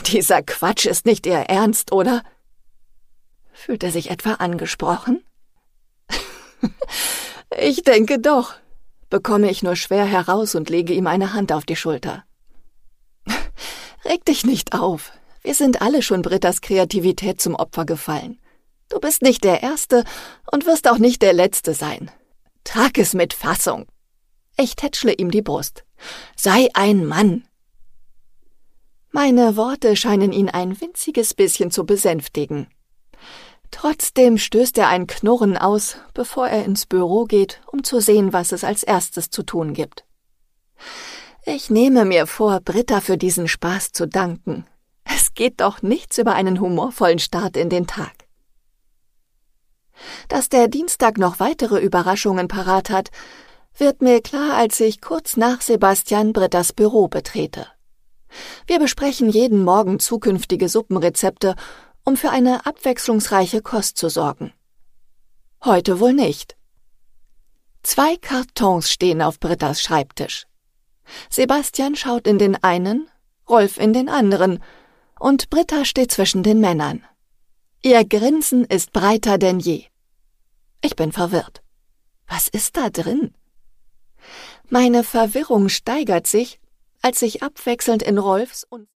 Dieser Quatsch ist nicht Ihr Ernst, oder? Fühlt er sich etwa angesprochen? Ich denke doch, bekomme ich nur schwer heraus und lege ihm eine Hand auf die Schulter. Reg dich nicht auf. Wir sind alle schon Brittas Kreativität zum Opfer gefallen. Du bist nicht der Erste und wirst auch nicht der Letzte sein. Trag es mit Fassung. Ich tätschle ihm die Brust. Sei ein Mann. Meine Worte scheinen ihn ein winziges bisschen zu besänftigen. Trotzdem stößt er ein Knurren aus, bevor er ins Büro geht, um zu sehen, was es als erstes zu tun gibt. Ich nehme mir vor, Britta für diesen Spaß zu danken. Es geht doch nichts über einen humorvollen Start in den Tag. Dass der Dienstag noch weitere Überraschungen parat hat, wird mir klar, als ich kurz nach Sebastian Brittas Büro betrete. Wir besprechen jeden Morgen zukünftige Suppenrezepte, um für eine abwechslungsreiche Kost zu sorgen. Heute wohl nicht. 2 Kartons stehen auf Brittas Schreibtisch. Sebastian schaut in den einen, Rolf in den anderen, und Britta steht zwischen den Männern. Ihr Grinsen ist breiter denn je. Ich bin verwirrt. Was ist da drin? Meine Verwirrung steigert sich, als ich abwechselnd in Rolfs und